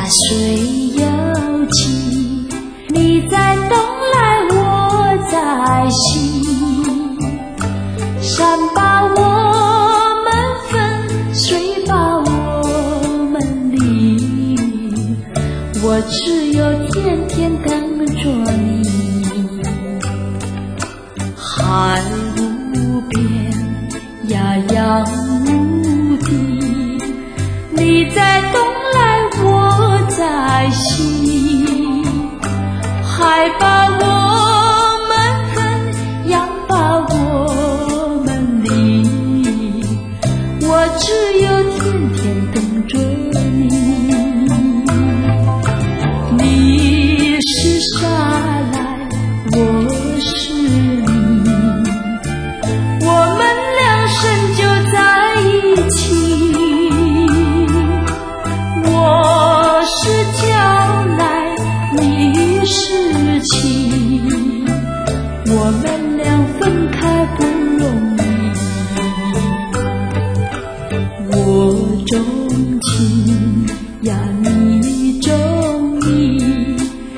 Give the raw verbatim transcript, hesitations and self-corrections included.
水有情，你在东来我在西，山把我们分，水把我们离，我只有天天等着你。海无边，呀呀无底，你在东来我在西，海把我们分，洋把我们离，我只有天天等着你。你是山